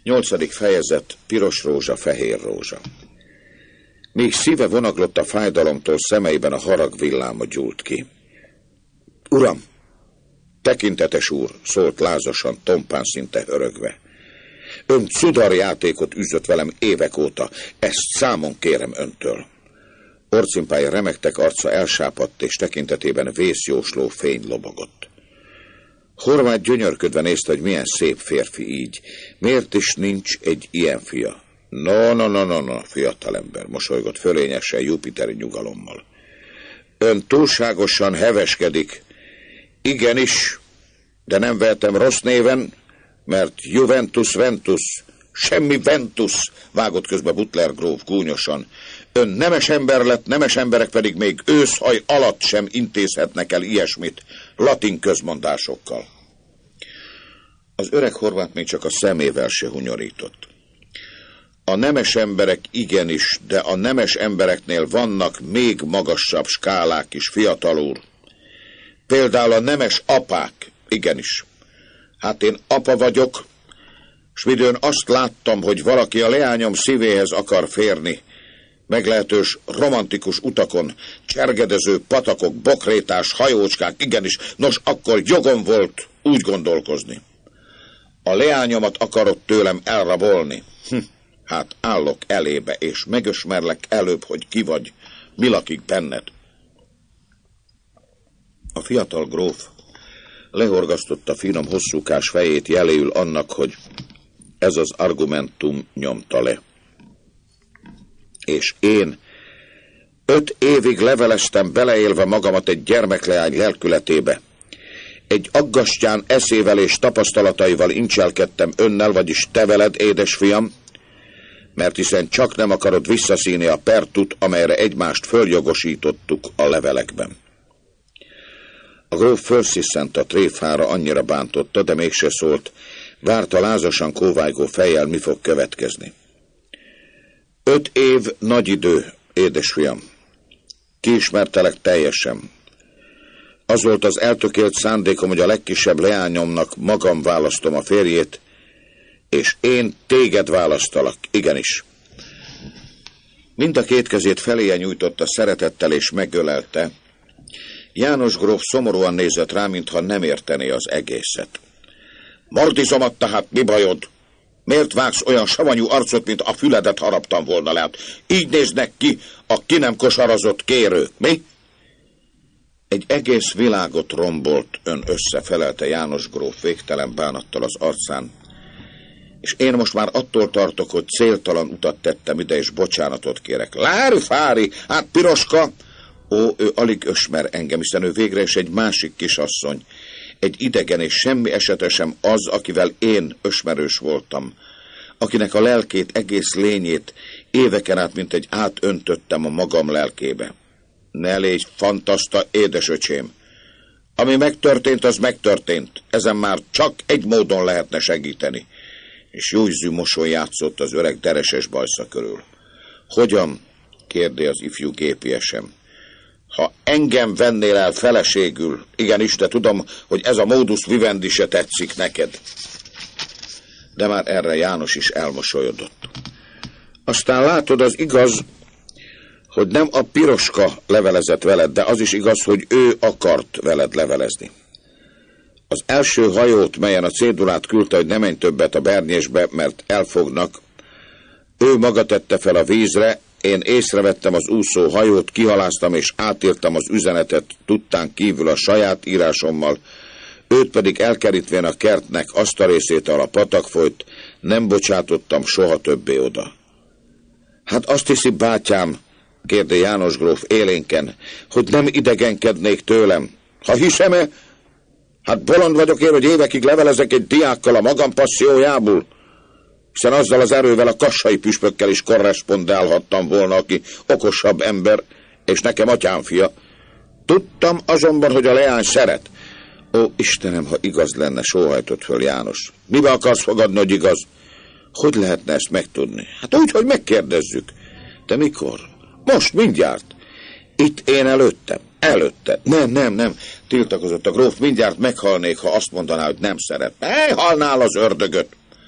8. fejezet. Piros rózsa, fehér rózsa. Míg szíve vonaglott a fájdalomtól, szemeiben a harag villáma gyúlt ki. Uram! Tekintetes úr, szólt lázasan, tompán, szinte hörögve. Ön cudarjátékot űzött velem évek óta, ezt számon kérem öntől. Orcimpája remektek, arca elsápadt, és tekintetében vészjósló fény lobogott. Horváth gyönyörködve nézte, hogy milyen szép férfi így. Miért is nincs egy ilyen fia? No, fiatalember, mosolygott fölényesen jupiteri nyugalommal. Ön túlságosan heveskedik. Igenis, de nem vehetem rossz néven, mert Juventus Ventus, semmi Ventus, vágott közbe Butler gróf gúnyosan. Ön nemes ember lett, nemes emberek pedig még őszhaj alatt sem intézhetnek el ilyesmit latin közmondásokkal. Az öreg Horváth még csak a szemével se hunyorított. A nemes emberek igenis, de a nemes embereknél vannak még magasabb skálák is, fiatal úr. Például a nemes apák, igenis. Hát én apa vagyok, s midőn azt láttam, hogy valaki a leányom szívéhez akar férni, meglehetős romantikus utakon, csergedező patakok, bokrétás, hajócskák, igenis, nos, akkor jogom volt úgy gondolkozni. A leányomat akarod tőlem elrabolni. Hát állok elébe, és megösmerlek előbb, hogy ki vagy, mi lakik benned. A fiatal gróf lehorgasztotta finom hosszúkás fejét jeléül annak, hogy ez az argumentum nyomta le. És én 5 évig leveleztem beleélve magamat egy gyermekleány lelkületébe. Egy aggastyán eszével és tapasztalataival incselkedtem önnel, vagyis te veled, édesfiam, mert hiszen csak nem akarod visszaszíni a pertut, amelyre egymást följogosítottuk a levelekben. A gróf fölsziszent a tréfára, annyira bántotta, de mégse szólt, várta lázasan kóvájgó fejjel, mi fog következni. 5 év nagy idő, édesfiam. Kiismertelek teljesen. Az volt az eltökélt szándékom, hogy a legkisebb leányomnak magam választom a férjét, és én téged választalak, igenis. Mind a 2 kezét feléje nyújtotta szeretettel, és megölelte. János gróf szomorúan nézett rá, mintha nem értené az egészet. Mordizomat, tehát mi bajod? Miért vágsz olyan savanyú arcot, mint a füledet haraptam volna le? Hát így néznek ki a ki nem kosarazott kérők, mi? Egy egész világot rombolt ön össze, felelte János gróf végtelen bánattal az arcán. És én most már attól tartok, hogy céltalan utat tettem ide, és bocsánatot kérek. Lári fári, hát Piroska! Ó, ő alig ösmer engem, hiszen ő végre is egy másik kisasszony. Egy idegen, és semmi esetre sem az, akivel én ösmerős voltam. Akinek a lelkét, egész lényét éveken át, mint egy átöntöttem a magam lelkébe. Ne légy fantaszta, édesöcsém. Ami megtörtént, az megtörtént. Ezen már csak egy módon lehetne segíteni. És józű mosoly játszott az öreg dereses bajsza körül. Hogyan? Kérdi az ifjú gépiesem. Ha engem vennél el feleségül, igenis, de tudom, hogy ez a modus vivendi se tetszik neked. De már erre János is elmosolyodott. Aztán látod, az igaz, hogy nem a Piroska levelezett veled, de az is igaz, hogy ő akart veled levelezni. Az első hajót, melyen a cédulát küldte, hogy ne menj többet a Bernyésbe, mert elfognak, ő maga tette fel a vízre, én észrevettem az úszó hajót, kihaláztam és átírtam az üzenetet tudtán kívül a saját írásommal, őt pedig elkerítvén a kertnek azt a részét, ahol a patak folyt, nem bocsátottam soha többé oda. Hát azt hiszi, bátyám, kérde János gróf élénken, hogy nem idegenkednék tőlem. Ha hiszem-e? Hát bolond vagyok én, hogy évekig levelezek egy diákkal a magam passziójából, hiszen azzal az erővel a kassai püspökkel is korrespondálhattam volna, aki okosabb ember, és nekem atyám fia. Tudtam azonban, hogy a leány szeret. Ó, Istenem, ha igaz lenne, sóhajtott föl János. Mibe akarsz fogadni, hogy igaz? Hogy lehetne ezt megtudni? Hát úgy, hogy megkérdezzük. De mikor? Most, mindjárt. Itt én előttem. Előtte. Nem, tiltakozott a gróf, mindjárt meghalnék, ha azt mondaná, hogy nem szeret. Halnál az ördögöt.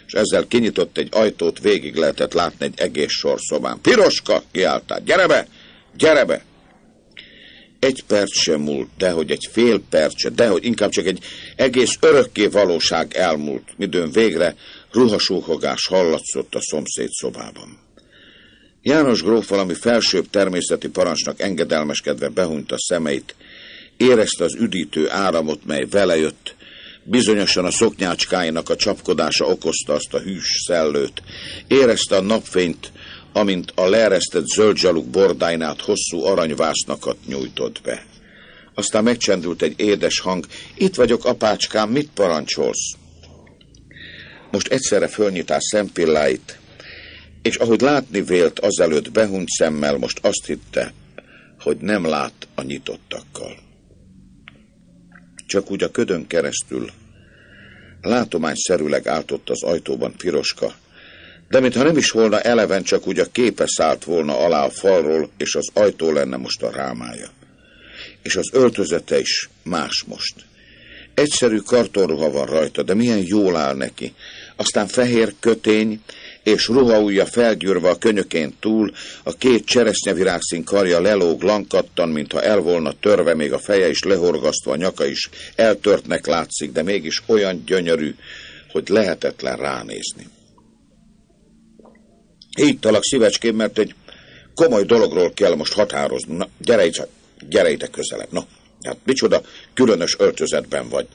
és ezzel kinyitott egy ajtót, végig lehetett látni egy egész sor szobán. Piroska, kiáltál, gyere be, gyere be! Egy perc sem múlt, dehogy egy fél perc se, dehogy inkább csak egy egész örökké valóság elmúlt, midőn végre ruhasúhogás hallatszott a szomszéd szobában. János gróf valami felsőbb természeti parancsnak engedelmeskedve behunyta szemeit, érezte az üdítő áramot, mely vele jött, bizonyosan a szoknyácskáinak a csapkodása okozta azt a hűs szellőt, érezte a napfényt, amint a leeresztett zöld zsaluk bordáin át hosszú aranyvásznakat nyújtott be. Aztán megcsendült egy édes hang, itt vagyok, apácskám, mit parancsolsz? Most egyszerre fölnyitás szempilláit, és ahogy látni vélt azelőtt behunyt szemmel, most azt hitte, hogy nem lát a nyitottakkal. Csak úgy a ködön keresztül látományszerűleg áltott az ajtóban Piroska, de mintha nem is volna eleven, csak úgy a képe szállt volna alá a falról, és az ajtó lenne most a rámája. És az öltözete is más most. Egyszerű kartonruha van rajta, de milyen jól áll neki. Aztán fehér kötény, és ruhaujja felgyűrve a könyökén túl, a két cseresznyevirágszín karja lelóg lankattan, mintha el volna törve, még a feje is lehorgasztva, a nyaka is eltörtnek látszik, de mégis olyan gyönyörű, hogy lehetetlen ránézni. Hívtalak, szívecském, mert egy komoly dologról kell most határozni. Na, gyere ide közelebb. Na, hát micsoda különös öltözetben vagy.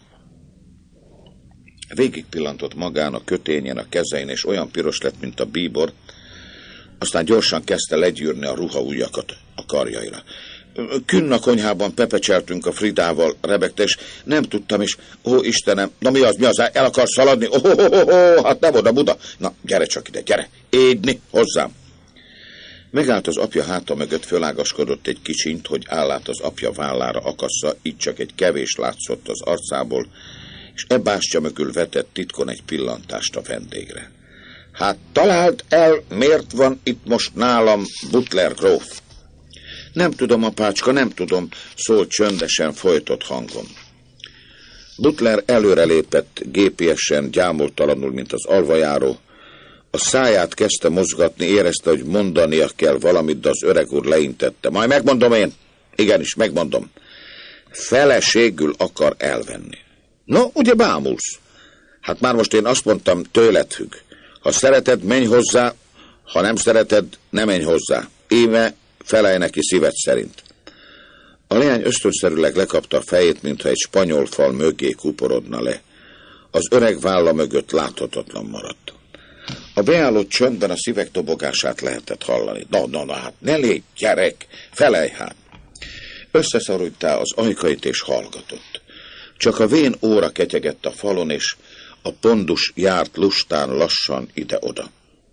Végig pillantott magán, a kötényen, a kezein, és olyan piros lett, mint a bíbor, aztán gyorsan kezdte legyűrni a ruhaujjakat a karjaira. Künn a konyhában pepecseltünk a Fridával, rebegte, és nem tudtam is, ó Istenem, na mi az, el akarsz szaladni? Hát nem oda, Buda. Na, gyere csak ide, gyere, édni hozzám. Megállt az apja háta mögött, fölágaskodott egy kicsint, hogy állát az apja vállára akassza, így csak egy kevés látszott az arcából, és bástya mögül vetett titkon egy pillantást a vendégre. Hát találd el, miért van itt most nálam Butler gróf? Nem tudom, apácska, nem tudom, szólt csöndesen, folytott hangon. Butler előrelépett gépiesen, gyámoltalanul, mint az alvajáró. A száját kezdte mozgatni, érezte, hogy mondania kell valamit, de az öreg úr leintette. Majd megmondom én. Igenis, megmondom. Feleségül akar elvenni. No, ugye bámulsz? Hát már most én azt mondtam, tőled függ. Ha szereted, menj hozzá, ha nem szereted, ne menj hozzá. Íme felelj neki szíved szerint. A leány ösztönszerűleg lekapta a fejét, mintha egy spanyol fal mögé kuporodna le. Az öreg válla mögött láthatatlan maradt. A beállott csöndben a szívek dobogását lehetett hallani. Na, hát ne légy gyerek, felelj hát! Összeszorultál az ajkait és hallgatott. Csak a vén óra ketyegett a falon, és a pondus járt lustán lassan ide-oda.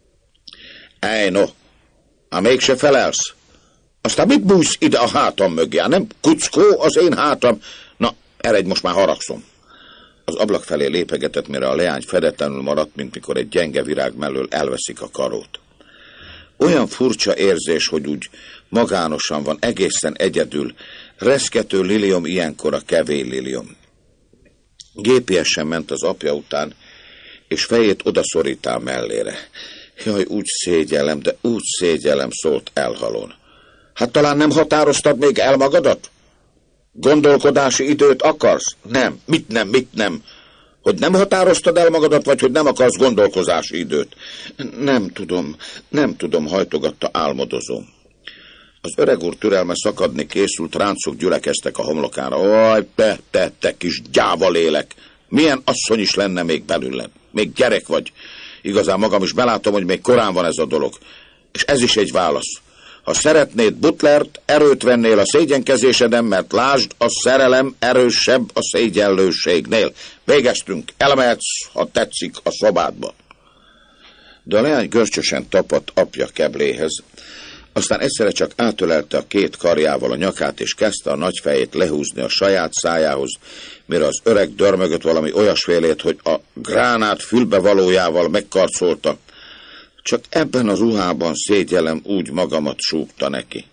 Ej, no, mégse felelsz? Aztán mit bújsz ide a hátam mögé? Nem kuckó az én hátam? Na, eredj, most már haragszom. Az ablak felé lépegetett, mire a leány fedetlenül maradt, mint mikor egy gyenge virág mellől elveszik a karót. Olyan furcsa érzés, hogy úgy magánosan van, egészen egyedül. Reszkető liliom ilyenkor a kevély liliom. Gépiesen ment az apja után, és fejét odaszorítál mellére. Jaj, úgy szégyellem, de úgy szégyellem, szólt elhalón. Hát talán nem határoztad még el magadat? Gondolkodási időt akarsz? Nem. Mit nem? Hogy nem határoztad el magadat, vagy hogy nem akarsz gondolkozási időt? Nem tudom, hajtogatta álmodozó. Az öreg úr türelme szakadni készült, ráncok gyülekeztek a homlokára. Oj, te kis gyáva lélek! Milyen asszony is lenne még belőled? Még gyerek vagy. Igazán magam is belátom, hogy még korán van ez a dolog. És ez is egy válasz. Ha szeretnéd Butlert, erőt vennél a szégyenkezéseden, mert lásd, a szerelem erősebb a szégyenlőségnél. Végeztünk, elmehetsz, ha tetszik, a szobádba. De a leány görcsösen tapadt apja kebléhez, aztán egyszerre csak átölelte a két karjával a nyakát, és kezdte a nagy fejét lehúzni a saját szájához, mire az öreg dörmögött valami olyasfélét, hogy a gránát fülbevalójával megkarcolta. Csak ebben a ruhában szégyellem, úgy magamat, súgta neki.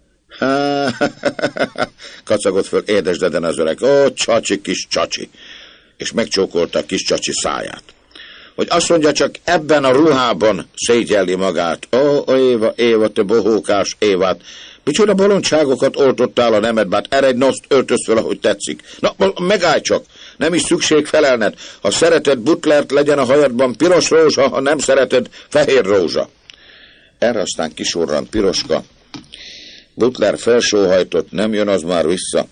Kacagott föl édesdeden az öreg. Ó, csacsi, kis csacsi! És megcsókolta a kis csacsi száját. hogy azt mondja, csak ebben a ruhában szégyelli magát. Ó, Éva, te bohókás Évát, micsoda bolondságokat oltottál a nemedbe, hát erre egy noszt öltöz fel, ahogy tetszik. Na, megállj csak, nem is szükség felelned. Ha szereted butlert, legyen a hajadban piros rózsa, ha nem szereted, fehér rózsa. Erre aztán kisorrant Piroska. Butler felsóhajtott, nem jön az már vissza.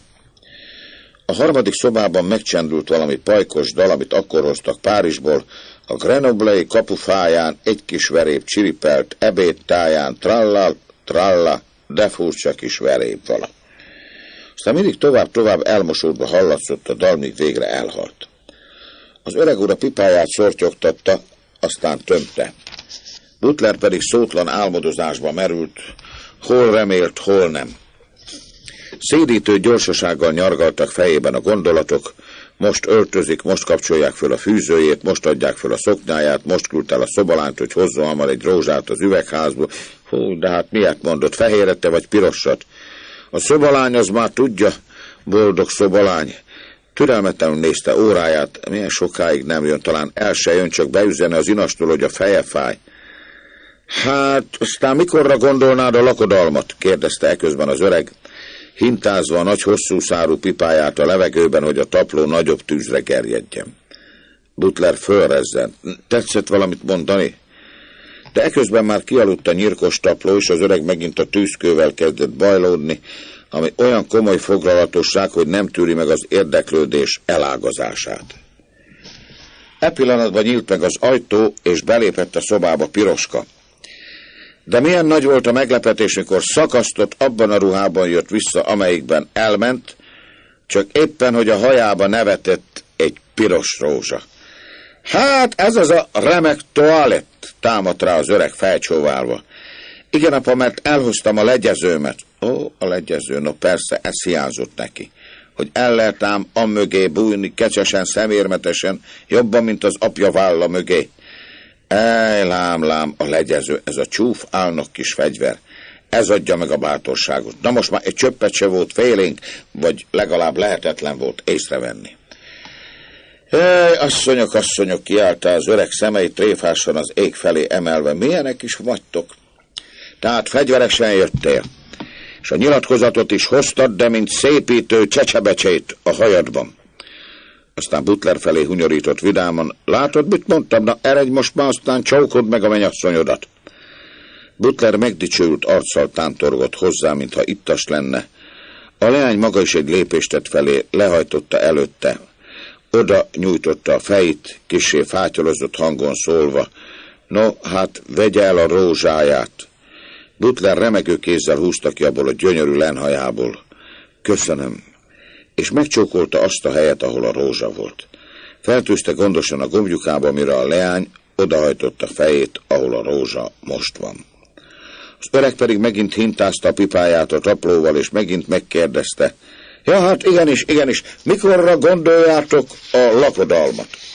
A harmadik szobában megcsendült valami pajkos dal, amit akkor hoztak Párizsból. A Grenoble-i kapufáján egy kis veréb csiripelt, ebédtáján tralla, de furcsa kis veréb vala. Aztán mindig tovább elmosódva hallatszott a dal, míg végre elhalt. Az öreg úr a pipáját szortyogtatta, aztán tömte. Butler pedig szótlan álmodozásba merült, hol remélt, hol nem. Szédítő gyorsasággal nyargaltak fejében a gondolatok, most öltözik, most kapcsolják föl a fűzőjét, most adják föl a szoknyáját, most küldte el a szobalányt, hogy hozzon hamar egy rózsát az üvegházból. Hú, de hát miért mondott, fehérette vagy pirosat? A szobalány az már tudja, boldog szobalány. Türelmetlenül nézte óráját, milyen sokáig nem jön, talán el se jön, csak beüzene az inastól, hogy a feje fáj. Hát, aztán mikorra gondolnád a lakodalmat? Kérdezte eközben az öreg, hintázva a nagy hosszú szárú pipáját a levegőben, hogy a tapló nagyobb tűzre gerjedjen. Butler fölrezzent. Tetszett valamit mondani? De eközben már kialudt a nyírkos tapló, és az öreg megint a tűzkővel kezdett bajlódni, ami olyan komoly foglalatosság, hogy nem tűri meg az érdeklődés elágazását. E pillanatban nyílt meg az ajtó, és belépett a szobába Piroska. De milyen nagy volt a meglepetés, mikor szakasztott, abban a ruhában jött vissza, amelyikben elment, csak éppen, hogy a hajába nevetett egy piros rózsa. Hát ez az a remek toalett, támadt rá az öreg felcsóválva. Igen, apa, mert elhoztam a legyezőmet. Ó, a legyező, no persze, ez hiányzott neki. Hogy el lehet ám amögé bújni, kecsesen, szemérmetesen, jobban, mint az apja válla mögé. Lám, a legyező, ez a csúf álnok kis fegyver. Ez adja meg a bátorságot. Na most már egy csöppet se volt félénk, vagy legalább lehetetlen volt észrevenni. Asszonyok, kiáltál az öreg, szemeit tréfásan az ég felé emelve. Milyenek is vagytok? Tehát fegyveresen jöttél, és a nyilatkozatot is hoztad, de mint szépítő csecsebecsét a hajadban. Aztán Butler felé hunyorított vidáman. Látod, mit mondtam? Na, eredj most már, aztán csókod meg a mennyasszonyodat. Butler megdicsőült arccal tántorgott hozzá, mintha ittas lenne. A leány maga is egy lépést tett felé, lehajtotta előtte. Oda nyújtotta a fejét, kissé fátyolozott hangon szólva. No, hát vegye el a rózsáját. Butler remegő kézzel húzta ki abból a gyönyörű lenhajából. Köszönöm. És megcsókolta azt a helyet, ahol a rózsa volt. Feltűzte gondosan a gombjukába, mire a leány odahajtotta fejét, ahol a rózsa most van. Az öreg pedig megint hintázta a pipáját a taplóval, és megint megkérdezte. Ja, hát igenis, mikorra gondoljátok a lakodalmat?